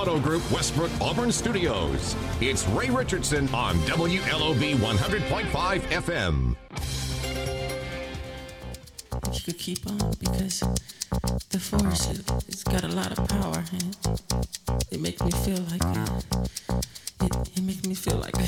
Auto Group Westbrook Auburn Studios. It's Ray Richardson on WLOB 100.5 FM. You could keep on because the force it's got a lot of power and it makes me feel like it makes me feel like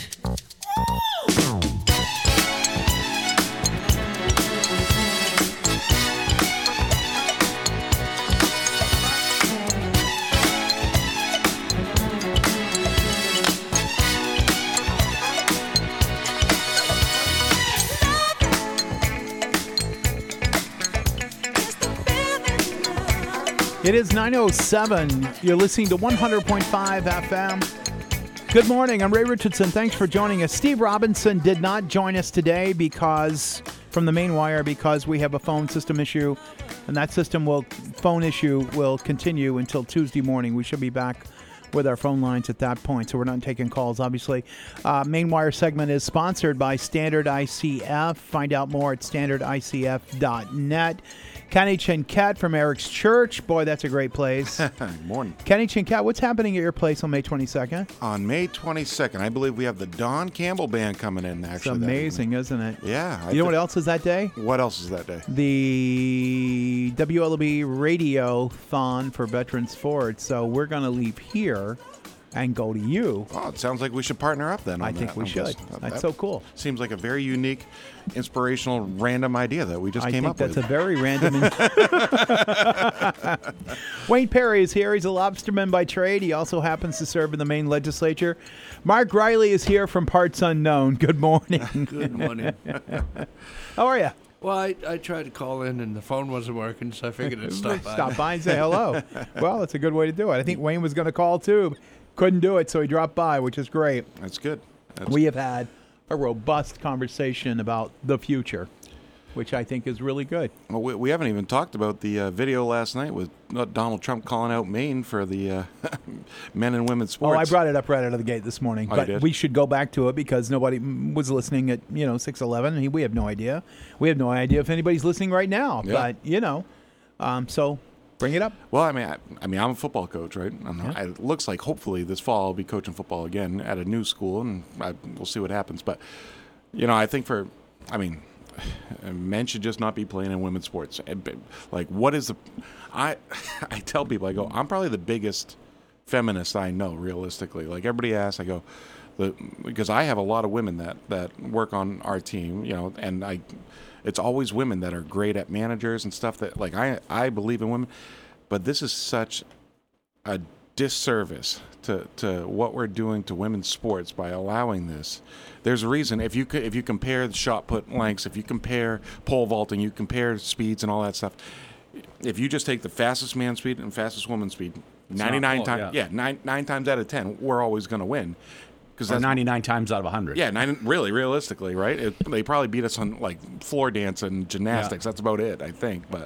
It is 9:07. You're listening to 100.5 FM. Good morning. I'm Ray Richardson. Thanks for joining us. Steve Robinson did not join us today from the main wire because we have a phone system issue, and that phone issue will continue until Tuesday morning. We should be back with our phone lines at that point, so we're not taking calls, obviously. Main wire segment is sponsored by Standard ICF. Find out more at standardicf.net. Kenny Chinquette from Eric's Church. Boy, that's a great place. Good morning. Kenny Chinquette, what's happening at your place on May 22nd? On May 22nd, I believe we have the Don Campbell Band coming in, actually. It's amazing, isn't it? Yeah. You know what else is that day? What else is that day? The WLB Radio-thon for Veteran Sports. So we're going to leave here and go to you. Oh, it sounds like we should partner up then. I think we should. That's so cool. Seems like a very unique, inspirational, random idea that we just came up with. I think that's a very random. Wayne Perry is here. He's a lobsterman by trade. He also happens to serve in the Maine legislature. Mark Riley is here from Parts Unknown. Good morning. Good morning. How are you? Well, I tried to call in and the phone wasn't working, so I figured I'd stop by. Stop by and say hello. Well, it's a good way to do it. I think Wayne was going to call too. Couldn't do it, so he dropped by, which is great. That's good. We have had a robust conversation about the future, which I think is really good. Well, we haven't even talked about the video last night with Donald Trump calling out Maine for the men and women's sports. Oh, I brought it up right out of the gate this morning. Oh, but you did? We should go back to it because nobody was listening at 6:11. We have no idea. We have no idea if anybody's listening right now. Yeah. But so bring it up. Well, I mean, I'm a football coach, right? It looks like hopefully this fall I'll be coaching football again at a new school, and we'll see what happens. But I think men should just not be playing in women's sports. Like, what is I tell people, I go, I'm probably the biggest feminist I know, realistically. Like, everybody asks, I go, because I have a lot of women that work on our team, and it's always women that are great at managers and stuff that, like, I believe in women, but this is such a disservice to what we're doing to women's sports by allowing this. There's a reason. If you compare the shot put lengths, if you compare pole vaulting, you compare speeds and all that stuff. If you just take the fastest man speed and fastest woman speed, 99 times, nine times out of 10, we're always going to win. Or that's 99 times out of 100. Yeah, really, realistically, right? They probably beat us on, like, floor dance and gymnastics. Yeah. That's about it, I think. But,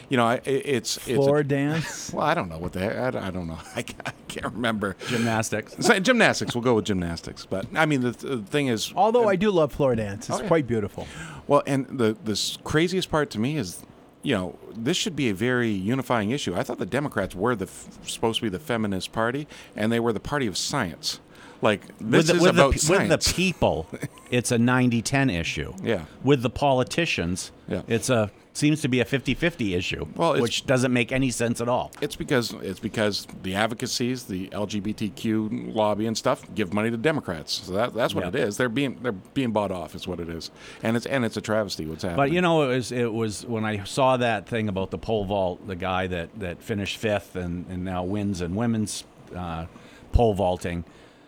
it's floor dance? Well, I don't know what the heck. I don't know. I can't remember. Gymnastics. Gymnastics. We'll go with gymnastics. But, I mean, the thing is... Although I do love floor dance. It's quite beautiful. Well, and the craziest part to me is... this should be a very unifying issue. I thought the Democrats were supposed to be the feminist party, and they were the party of science. Like, this is about science. With the people, it's a 90-10 issue. Yeah. With the politicians, it's seems to be a 50-50 issue, which doesn't make any sense at all. It's because the advocacies, the LGBTQ lobby and stuff, give money to Democrats. So that's what it is. They're being bought off, is what it is. And it's a travesty what's happening. But it was when I saw that thing about the pole vault, the guy that finished fifth and now wins in women's pole vaulting.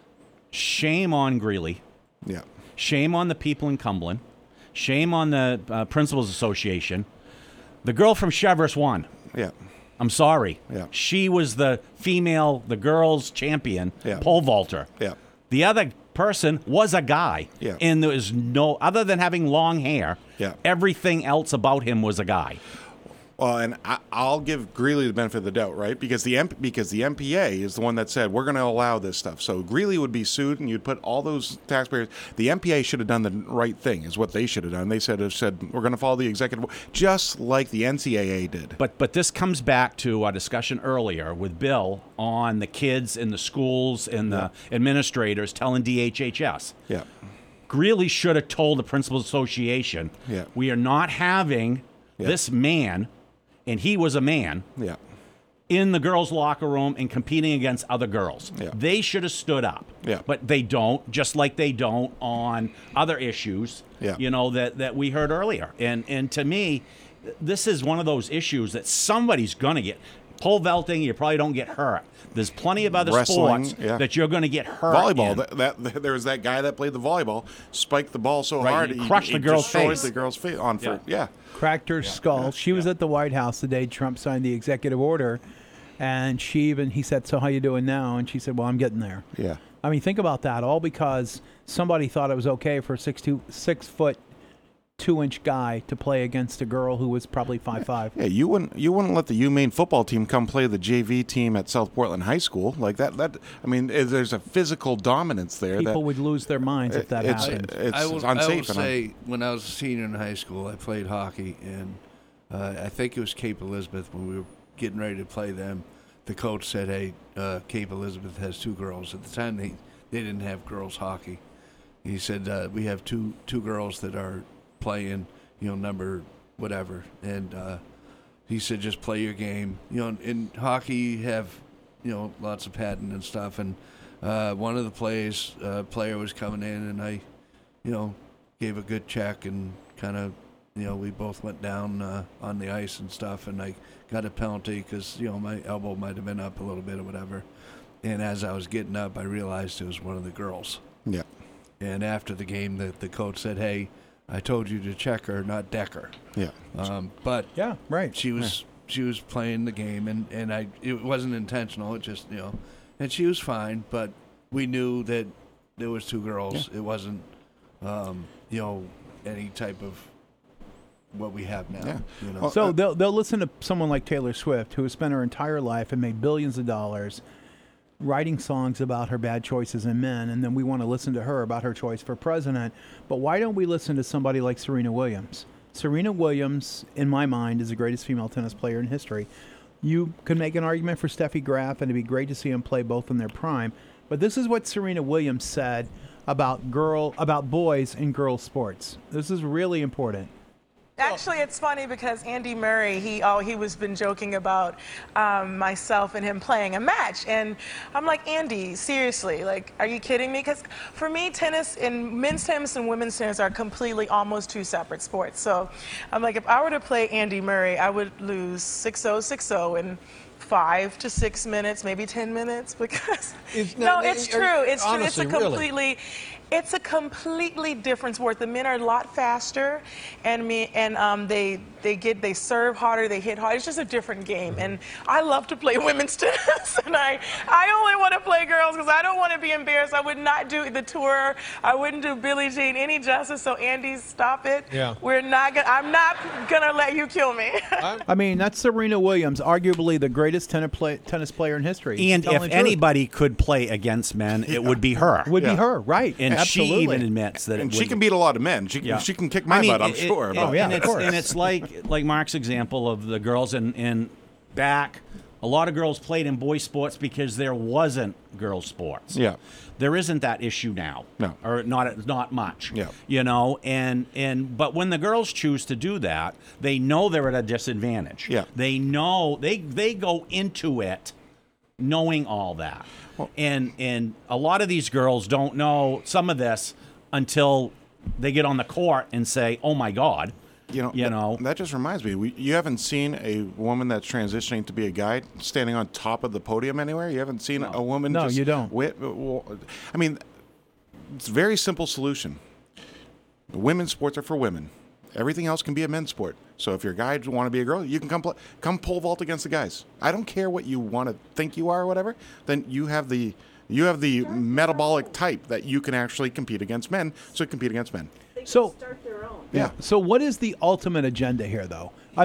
Shame on Greeley. Yeah. Shame on the people in Cumberland. Shame on the Principals Association. The girl from Cheverus won. Yeah. I'm sorry. Yeah. She was the girls' champion, pole vaulter. Yeah. The other person was a guy. Yeah. And there was other than having long hair, everything else about him was a guy. Well, and I'll give Greeley the benefit of the doubt, right? Because the MPA is the one that said we're going to allow this stuff. So Greeley would be sued, and you'd put all those taxpayers. The MPA should have done the right thing, is what they should have done. They said we're going to follow the executive, just like the NCAA did. But this comes back to our discussion earlier with Bill on the kids in the schools and the administrators telling DHHS. Yeah. Greeley should have told the Principals Association, we are not having this man, and he was a man, in the girls' locker room and competing against other girls. Yeah. They should have stood up. Yeah. But they don't, just like they don't on other issues, that we heard earlier. And to me, this is one of those issues that somebody's going to get. Pole vaulting, you probably don't get hurt. There's plenty of other Wrestling, sports that you're going to get hurt Volleyball. There was that guy that played the volleyball, spiked the ball so hard he crushed the girl's face. The girl's face on for Cracked her skull. She was at the White House the day Trump signed the executive order, and he said, "So how you doing now?" And she said, "Well, I'm getting there." Yeah. I mean, think about that. All because somebody thought it was okay for a 6'2" guy to play against a girl who was probably 5'5". Yeah, you wouldn't let the UMaine football team come play the JV team at South Portland High School like that. I mean, there's a physical dominance there. People would lose their minds if that happened. It's I will unsafe. say, when I was a senior in high school, I played hockey, and I think it was Cape Elizabeth when we were getting ready to play them. The coach said, "Hey, Cape Elizabeth has 2 girls." At the time, they didn't have girls hockey. He said, "We have two girls that are playing, number whatever," and he said, "Just play your game." In hockey, you have, lots of padding and stuff, and one of the player was coming in, and I, gave a good check, and kind of, we both went down on the ice and stuff, and I got a penalty because, my elbow might have been up a little bit or whatever, and as I was getting up, I realized it was one of the girls. Yeah. And after the game, the coach said, "Hey, I told you to check her, not deck her." Yeah. But yeah, right. She was playing the game, and it wasn't intentional. It just and she was fine. But we knew that there was 2 girls. Yeah. It wasn't any type of what we have now. Yeah. So they'll listen to someone like Taylor Swift, who has spent her entire life and made billions of dollars writing songs about her bad choices in men, and then we want to listen to her about her choice for president. But why don't we listen to somebody like Serena Williams? Serena Williams, in my mind, is the greatest female tennis player in history. You could make an argument for Steffi Graf, and it'd be great to see them play both in their prime. But this is what Serena Williams said about boys in girls sports. This is really important. Actually, it's funny because Andy Murray, he was been joking about myself and him playing a match, and I'm like, Andy, seriously, like, are you kidding me? Because for me, men's tennis and women's tennis are completely almost 2 separate sports. So I'm like, if I were to play Andy Murray, I would lose 6-0, 6-0 in 5 to 6 minutes, maybe 10 minutes, because it's true. It's true. It's a completely different sport. The men are a lot faster, and they serve harder, they hit harder. It's just a different game, and I love to play women's tennis, and I only want to play girls because I don't want to be embarrassed. I would not do the tour. I wouldn't do Billie Jean any justice. So Andy, stop it. Yeah. I'm not gonna let you kill me. I mean, that's Serena Williams, arguably the greatest tennis player in history. And if anybody could play against men, it would be her. Be her, right? And absolutely. she even admits that. And she can beat a lot of men. She can kick my butt, I'm sure. And it's like Mark's example of the girls in back. A lot of girls played in boys sports because there wasn't girls sports. Yeah. There isn't that issue now. No. Or not much. Yeah. But when the girls choose to do that, they know they're at a disadvantage. Yeah. They know they go into it knowing all that. Well, and a lot of these girls don't know some of this until they get on the court and say, "Oh my God." That just reminds me. You haven't seen a woman that's transitioning to be a guy standing on top of the podium anywhere. You haven't seen a woman. No, just you don't. I mean, it's a very simple solution. Women's sports are for women. Everything else can be a men's sport. So if you're a guy and want to be a girl, you can come pole vault against the guys. I don't care what you want to think you are or whatever. Then you have the metabolic type that you can actually compete against men. So compete against men. So, yeah. So what is the ultimate agenda here, though? I mean,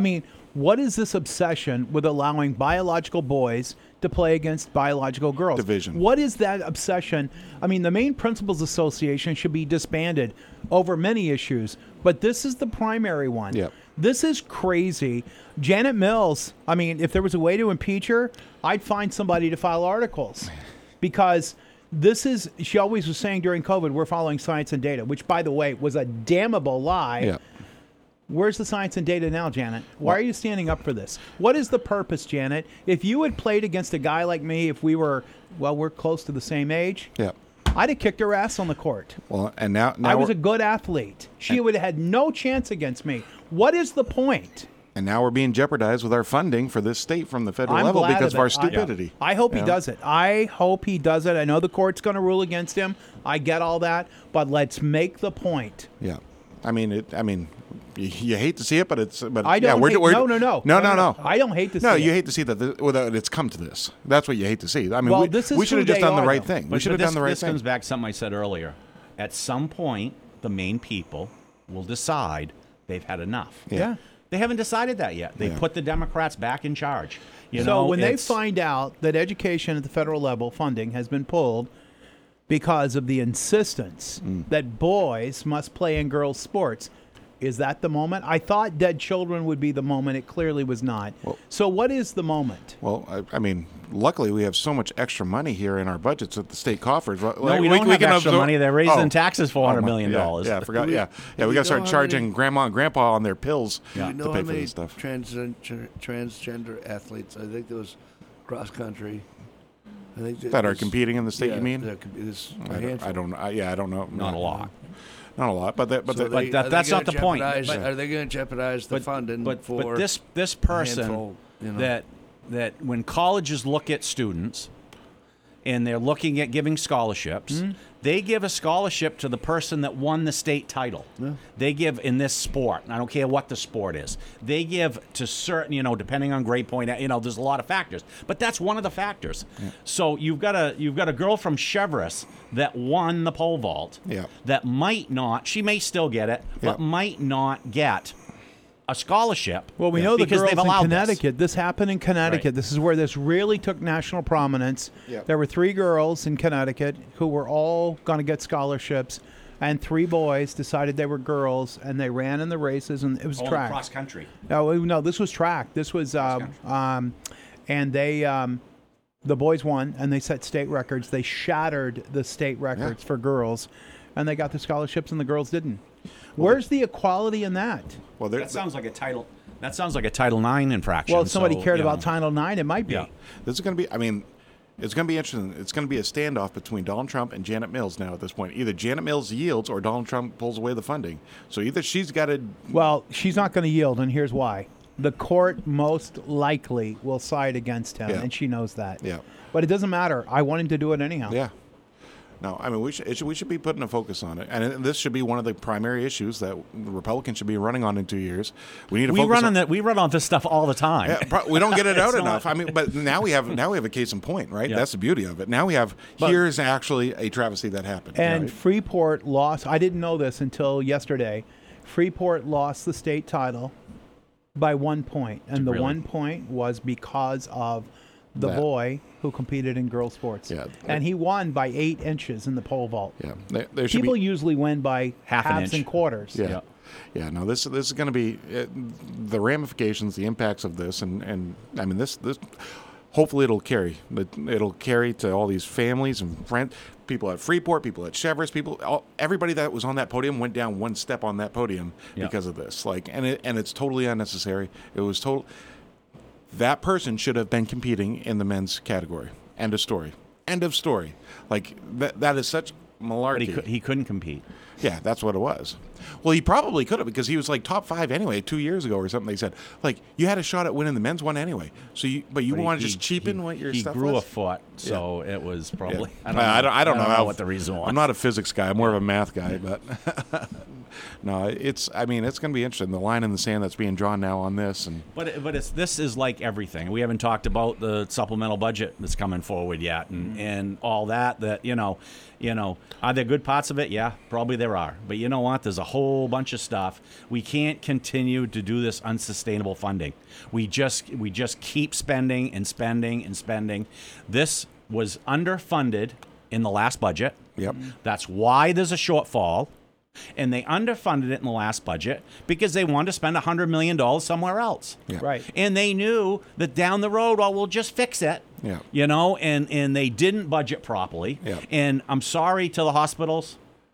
What is this obsession with allowing biological boys to play against biological girls? Division. What is that obsession? I mean, the Maine Principals Association should be disbanded over many issues, but this is the primary one. Yep. This is crazy. Janet Mills, I mean, if there was a way to impeach her, I'd find somebody to file articles because this is, she always was saying during COVID, we're following science and data, which, by the way, was a damnable lie. Yeah. Where's the science and data now, Janet? Why are you standing up for this? What is the purpose, Janet? If you had played against a guy like me, if we were, well, we're close to the same age, Yeah. I'd have kicked her ass on the court. Well, and now I was we're- a good athlete. She would have had no chance against me. What is the point? And now we're being jeopardized with our funding for this state from the federal I'm level glad because of of our it. stupidity. I hope he Yeah. does it. I hope he does it. I know the court's going to rule against him. I get all that, but let's make the point. Yeah. I mean, you hate to see it, but it's. But I don't. Yeah, we're, hate, we're, no. I don't hate to see No, it. you hate to see that without it's come to this. That's what you hate to see. I mean, Well, we, this is we should who have just they done the are, right though. thing. We should have this, done the right this thing. comes back to something I said earlier. At some point, the Maine people will decide they've had enough. Yeah. They haven't decided that yet. They Yeah. put the Democrats back in charge. You So know, when they it's- find out that education at the federal level funding has been pulled because of the insistence that boys must play in girls' sports, is that the moment? I thought dead children would be the moment. It clearly was not. So what is the moment? Well, I mean, luckily we have so much extra money here in our budgets at the state coffers. No, we don't have extra money. They're raising taxes $400 million. Yeah, I forgot. Yeah, we got to know start how charging many- grandma and grandpa on their pills Do you to know pay how for many this stuff. transgender athletes? I think there was cross country. I think That are there's- competing in the state, yeah, you mean? There's a I handful. don't. I don't know. Not a lot. Not a lot, but So But they- that- are they that's not gonna the point. jeopardize- But- are they going to jeopardize the funding but for this person handful, you know? that when colleges look at students and they're looking at giving scholarships, they give a scholarship to the person that won the state title. They give in this sport, and I don't care what the sport is. They give to certain, depending on grade point, there's a lot of factors, but that's one of the factors. So you've got a girl from Chevrolet that won the pole vault. Yeah. That might not. She may still get it, but Yeah. might not get a scholarship. Well, we know the because girls they've in allowed Connecticut. This happened in Connecticut. Right. This is where this really took national prominence. Yep. There were 3 girls in Connecticut who were all going to get scholarships, and 3 boys decided they were girls, and they ran in the races, and it was Only track. cross country. No, this was track. This was, and they, the boys won, and they set state records. They shattered the state records for girls, and they got the scholarships, and the girls didn't. Where's the equality in that? Well, That sounds like a title. That sounds like a Title IX infraction. Well, if somebody so, cared you about know. Title IX, it might be. Yeah. this is going to be. I mean, it's going to be interesting. It's going to be a standoff between Donald Trump and Janet Mills now at this point. Either Janet Mills yields or Donald Trump pulls away the funding. So either she's got to. Well, she's not going to yield, and here's why. The court most likely will side against him, Yeah. and she knows that. Yeah. But it doesn't matter. I want him to do it anyhow. Yeah. No, I mean we should be putting a focus on it, and this should be one of the primary issues that the Republicans should be running on in 2 years. We need to We focus run on on that. We run on this stuff all the time. Yeah, we don't get it out It's enough. not- I mean, but now we have a case in point, right? Yeah. That's the beauty of it. Now we have here's actually a travesty that happened. And right? Freeport lost. I didn't know this until yesterday. Freeport lost the state title by 1 point, and the Really? 1 point was because of the That. boy who competed in girls' sports. Yeah. And he won by 8 inches in the pole vault. Yeah, there should People be. usually win by Half an halves inch. and quarters. Yeah. Yeah, no, this is going to be the ramifications, the impacts of this, and I mean this. Hopefully, it'll carry. It'll carry to all these families and friends, people at Freeport, people at Chevrolet, everybody that was on that podium went down one step on that podium Yeah. because of this. And it's totally unnecessary. It was total. That person should have been competing in the men's category. End of story. End of story. Like that is such malarkey. But he couldn't compete. Yeah, that's what it was. Well, he probably could have because he was like top 5 anyway 2 years ago or something. They said like you had a shot at winning the men's one anyway. So you want to just cheapen what your stuff He grew was? a foot, so it was probably. Yeah. I don't know what the reason was. I'm not a physics guy. I'm more of a math guy, but no, it's going to be interesting. The line in the sand that's being drawn now on this, and But this is like everything. We haven't talked about the supplemental budget that's coming forward yet, and all that. Are there good parts of it? Yeah, probably there there are. But you know what? There's a whole bunch of stuff. We can't continue to do this unsustainable funding. We just keep spending and spending and spending. This was underfunded in the last budget. Yep. That's why there's a shortfall. And they underfunded it in the last budget because they wanted to spend $100 million somewhere else. Yeah. Right. And they knew that down the road, well, we'll just fix it. Yeah. You know, and they didn't budget properly. Yeah. And I'm sorry to the hospitals.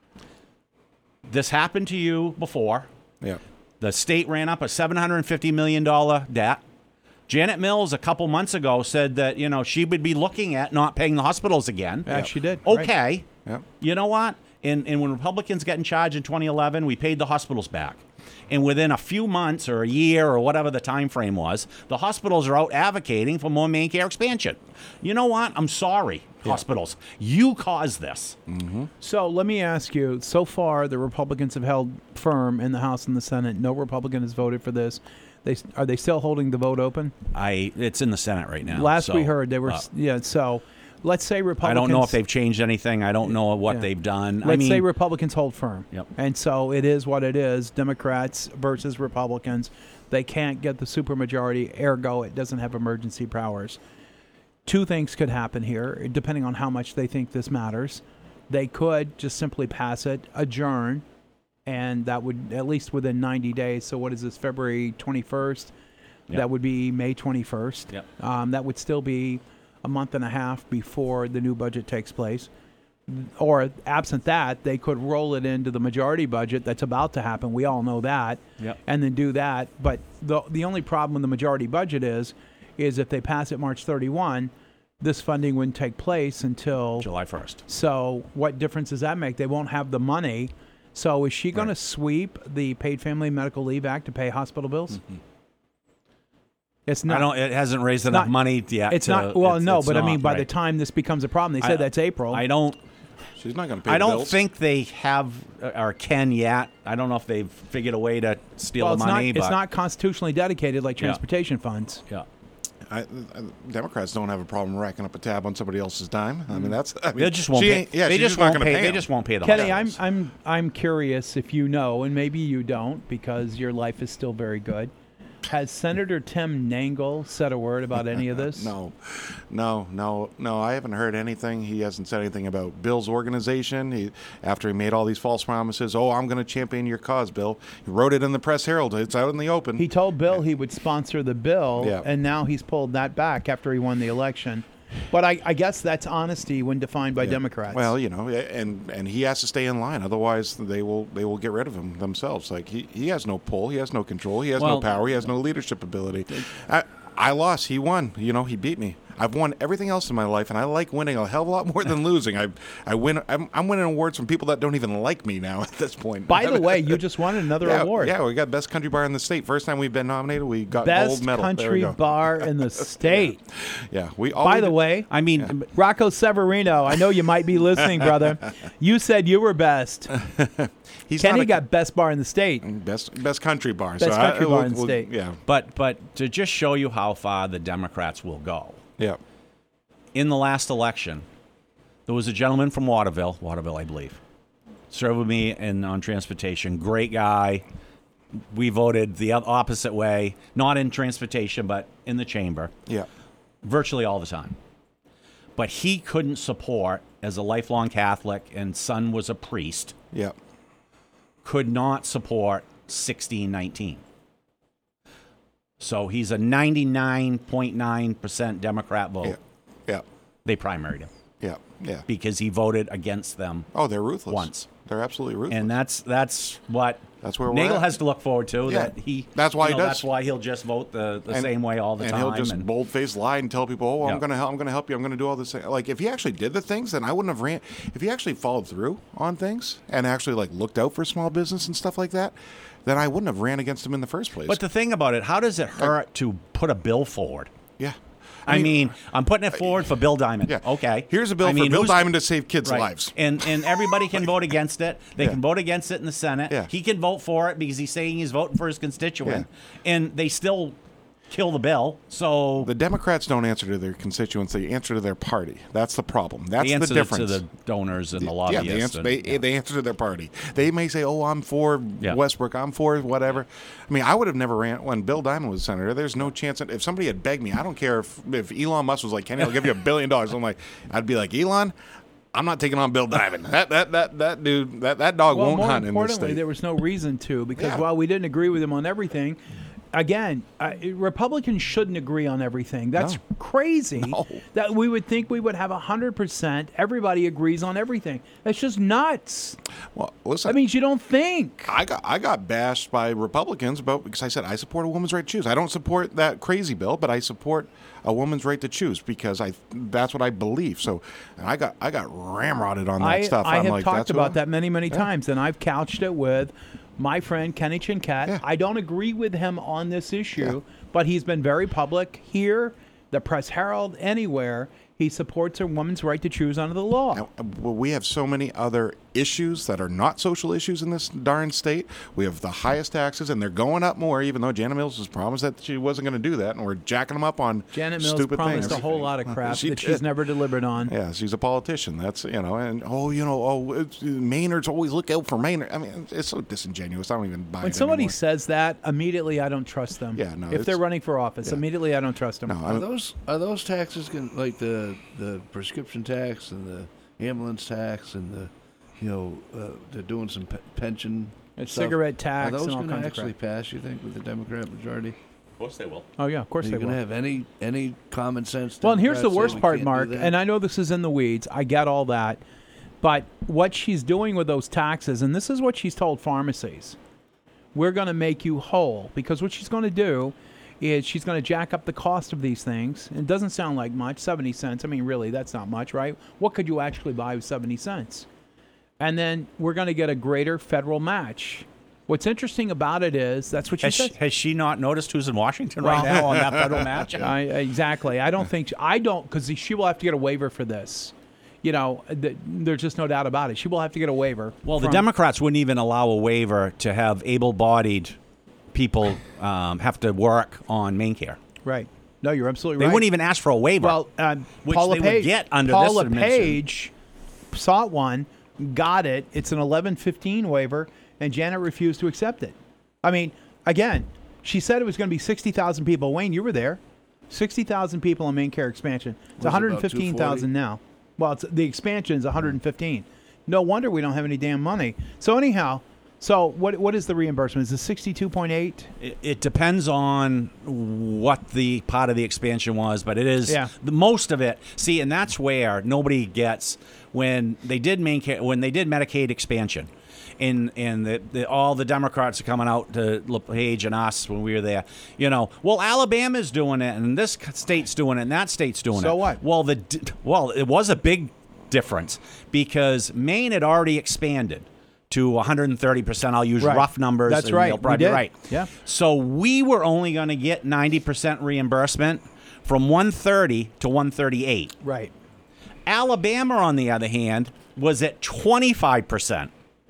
This happened to you before. Yeah. The state ran up a $750 million debt. Janet Mills a couple months ago said that, you know, she would be looking at not paying the hospitals again. Yeah, she did. Okay. Right. Yeah. You know what? And when Republicans got in charge in 2011, we paid the hospitals back. And within a few months or a year or whatever the time frame was, the hospitals are out advocating for more main care expansion. You know what? I'm sorry, hospitals. You caused this. So let me ask you, so far the Republicans have held firm in the House and the Senate. No Republican has voted for this. Are they still holding the vote open? It's in the Senate right now. Last we so, heard, they were, so let's say I Republicans. don't know if they've changed anything. I don't know what they've done. Let's say Republicans hold firm. Yep. And so it is what it is, Democrats versus Republicans. They can't get the supermajority, ergo it doesn't have emergency powers. Two things could happen here, depending on how much they think this matters. They could just simply pass it, adjourn, and that would, at least within 90 days, so what is this, February 21st? Yep. That would be May 21st. Yep. That would still be a month and a half before the new budget takes place. Or absent that, they could roll it into the majority budget that's about to happen. We all know that. Yep. And then do that. But the only problem with the majority budget is if they pass it March 31, this funding wouldn't take place until July 1st. So what difference does that make? They won't have the money. So is she going to sweep the Paid Family Medical Leave Act to pay hospital bills? Mm-hmm. It's not. It hasn't raised enough money yet. It's not. Well, no, but I mean, by the right. time this becomes a problem, they said that's April. I don't. She's not going to pay I the don't bills. think they have or can yet. I don't know if they've figured a way to steal Well, the money. it's not constitutionally dedicated like Yeah. transportation funds. Yeah. Democrats don't have a problem racking up a tab on somebody else's dime. I mean, that's. I mean, They just won't she pay. ain't- Yeah, they she's just not won't gonna pay. pay They them. just won't pay the Kenny, hospitals. I'm curious if you know, and maybe you don't because your life is still very good. Has Senator Tim Nangle said a word about any of this? No. I haven't heard anything. He hasn't said anything about Bill's organization. After he made all these false promises, I'm going to champion your cause, Bill. He wrote it in the Press Herald. It's out in the open. He told Bill he would sponsor the bill, Yeah. and now he's pulled that back after he won the election. But I guess that's honesty when defined by Democrats. Well, and he has to stay in line. Otherwise, they will get rid of him themselves. Like he has no pull. He has no control. He has no power. He has no leadership ability. I lost. He won. He beat me. I've won everything else in my life, and I like winning a hell of a lot more than losing. I win. I'm winning awards from people that don't even like me now at this point. By the way, you just won another award. Yeah, we got Best Country Bar in the state. First time we've been nominated, we got Best gold medal. country bar in the state. Yeah, we. By the way, I mean, Rocco Severino, I know you might be listening, brother. You said you were best. Kenny got best bar in the state. Best country bar. Best country bar in the state. Yeah. But to just show you how far the Democrats will go. Yeah. In the last election, there was a gentleman from Waterville, I believe, served with me on transportation. Great guy. We voted the opposite way, not in transportation, but in the chamber. Yeah. Virtually all the time. But he couldn't support, as a lifelong Catholic and son was a priest, Yeah. could not support 1619. So he's a 99.9% Democrat vote. Yeah. Yeah. They primaried him Yeah. Yeah. because he voted against them. Oh, they're ruthless. Once. They're absolutely ruthless. And that's what That's where we're Nagel at. has to look forward to. Yeah. That's why he does. That's why he'll just vote the same way all the and time. he'll just bold-faced lie and tell people, I'm Yeah. going to help. I'm going to help you. I'm going to do all this. Like if he actually did the things, then I wouldn't have ran. If he actually followed through on things and actually looked out for small business and stuff like that, then I wouldn't have ran against him in the first place. But the thing about it, how does it hurt to put a bill forward? Yeah. I mean, I'm putting it forward for Bill Diamond. Yeah. Okay. Here's a bill for Bill Diamond to save kids' Right. lives. And everybody can vote against it. They Yeah. can vote against it in the Senate. Yeah. He can vote for it because he's saying he's voting for his constituent. And they still kill the bill. So The Democrats don't answer to their constituents; they answer to their party. That's the problem. That's they answer the difference. to the donors and the Yeah, lobbyists. they answer to their party. They may say, "Oh, I'm for Yeah. Westbrook. I'm for whatever." I mean, I would have never ran when Bill Diamond was senator. There's no chance that if somebody had begged me, I don't care if Elon Musk was like, "Kenny, I'll give you $1 billion." I'm like, I'd be like, Elon, I'm not taking on Bill Diamond. That dude, that dog Well, won't more hunt in this importantly, state. there was no reason to because Yeah. while we didn't agree with him on everything, again, Republicans shouldn't agree on everything. That's No. crazy. No. That we would think we would have 100%. Everybody agrees on everything. That's just nuts. Well, listen, That means you don't think. I got bashed by Republicans because I said I support a woman's right to choose. I don't support that crazy bill, but I support a woman's right to choose because that's what I believe. So and I got ramrodded on that stuff. I I'm have like, talked that's about what- that many times, and I've couched it with my friend Kenny Chincat. Yeah. I don't agree with him on this issue, Yeah. but he's been very public here, the Press Herald, anywhere. He supports a woman's right to choose under the law. Well, we have so many other issues that are not social issues in this darn state. We have the highest taxes, and they're going up more, even though Janet Mills has promised that she wasn't going to do that, and we're jacking them up on Janet Mills stupid promised things. a whole lot of crap She that did. she's never delivered on. Yeah, she's a politician. That's, and Maynard's always look out for Maynard. I mean, it's so disingenuous. I don't even buy When it somebody anymore. says that, immediately I don't trust them. Yeah, no, if they're it's- running for office, yeah. immediately I don't trust them. No, Are those taxes like the prescription tax and the ambulance tax and the they're doing some pension It's stuff. cigarette tax Are those and all going to kinds of actually crap. pass? You think with the Democrat majority? of course they will. Oh yeah, of course Are they you going will. to have any common sense? Well, and here's the Democrats say worst we part, can't do Mark, that? and I know this is in the weeds. I get all that. But what she's doing with those taxes, and this is what she's told pharmacies, we're going to make you whole. Because what she's going to do is she's going to jack up the cost of these things. It doesn't sound like much, 70 cents. I mean, really, that's not much, right? What could you actually buy with 70 cents? And then we're going to get a greater federal match. What's interesting about it is that's what she said. Has she not noticed who's in Washington right now on that federal match? Exactly. I don't think because she will have to get a waiver for this. There's just no doubt about it. She will have to get a waiver. Well, the from- Democrats wouldn't even allow a waiver to have able-bodied people have to work on main care. Right. No, you're absolutely They right. wouldn't even ask for a waiver. Well, which Paula they would Page, get under Paula this administration. Page sought one, got it. It's an 1115 waiver, and Janet refused to accept it. I mean, again, she said it was going to be 60,000 people. Wayne, you were there. 60,000 people in main care expansion. It's Was it about 115,000 now. Well, the expansion is 115. No wonder we don't have any damn money. So anyhow, what is the reimbursement? Is it 62.8? It depends on what the part of the expansion was, but it is the most of it. See, and that's where nobody gets when they did Medicaid expansion. And all the Democrats are coming out to LePage and us when we were there. Well, Alabama's doing it, and this state's doing it, and that state's doing it. So what? Well, it was a big difference because Maine had already expanded to 130%. I'll use Right. rough numbers. That's and right. you'll probably We did. be right. Yeah. So we were only going to get 90% reimbursement from 130 to 138. Right. Alabama, on the other hand, was at 25%.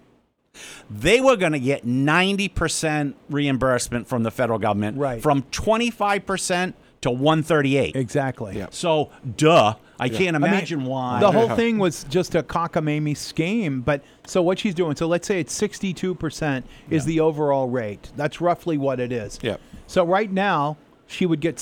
They were going to get 90% reimbursement from the federal government, Right. from 25% to 138. Exactly. Yeah. So, I can't imagine why. The whole thing was just a cockamamie scheme. But so what she's doing, so let's say it's 62% is the overall rate. That's roughly what it is. Yep. So right now, she would get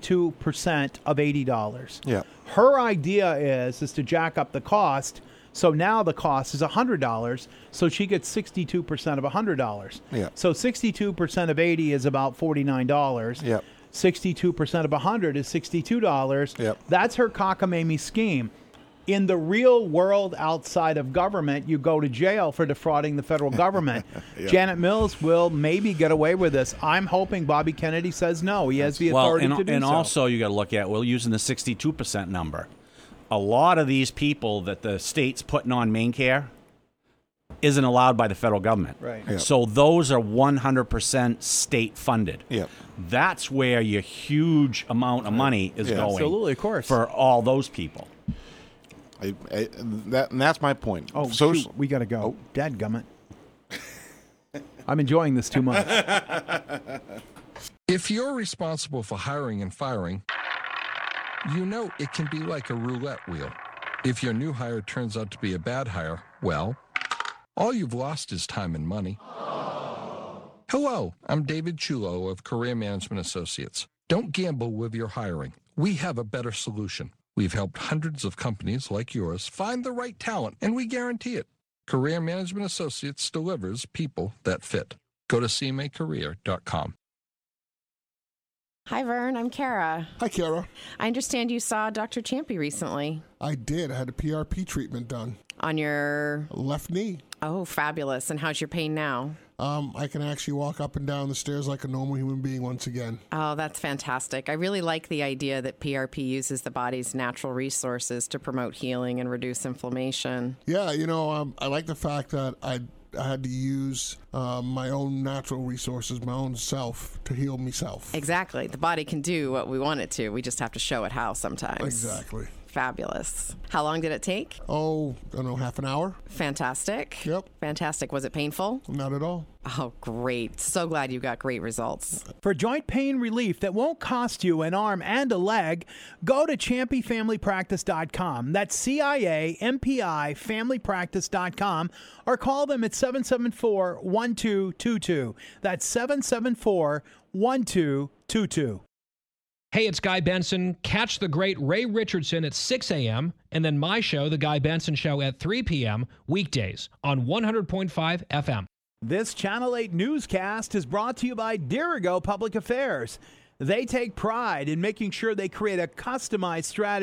62% of $80. Yep. Her idea is to jack up the cost. So now the cost is $100. So she gets 62% of $100. Yep. So 62% of 80 is about $49. Yep. 62% of 100 is $62. Yep. That's her cockamamie scheme. In the real world outside of government, you go to jail for defrauding the federal government. Yep. Janet Mills will maybe get away with this. I'm hoping Bobby Kennedy says no. He has the authority to do and so. also you got to look at using the 62% number. A lot of these people that the state's putting on main care isn't allowed by the federal government. Right. Yep. So those are 100% state funded. Yep. That's where your huge amount of money is Yeah. going. Absolutely, of course. For all those people. And that's my point. Oh, Social- shoot, we got to go. Oh. Dadgummit. I'm enjoying this too much. If you're responsible for hiring and firing, you know it can be like a roulette wheel. If your new hire turns out to be a bad hire, well, all you've lost is time and money. Hello, I'm David Chulo of Career Management Associates. Don't gamble with your hiring. We have a better solution. We've helped hundreds of companies like yours find the right talent, and we guarantee it. Career Management Associates delivers people that fit. Go to cmacareer.com. Hi, Vern. I'm Kara. Hi, Kara. I understand you saw Dr. Champy recently. I did. I had a PRP treatment done. On your... left knee. Oh, fabulous. And how's your pain now? I can actually walk up and down the stairs like a normal human being once again. Oh, that's fantastic. I really like the idea that PRP uses the body's natural resources to promote healing and reduce inflammation. Yeah, I like the fact that I had to use my own natural resources, my own self, to heal myself. Exactly. The body can do what we want it to. We just have to show it how sometimes. Exactly. Fabulous. How long did it take? Oh, I don't know, half an hour. Fantastic. Yep. Fantastic. Was it painful? Not at all. Oh, great. So glad you got great results. For joint pain relief that won't cost you an arm and a leg, go to ChampyFamilyPractice.com. That's CIAMPI FamilyPractice.com, or call them at 774-1222. That's 774-1222. Hey, it's Guy Benson. Catch the great Ray Richardson at 6 a.m. and then my show, The Guy Benson Show, at 3 p.m. weekdays on 100.5 FM. This Channel 8 newscast is brought to you by Dirigo Public Affairs. They take pride in making sure they create a customized strategy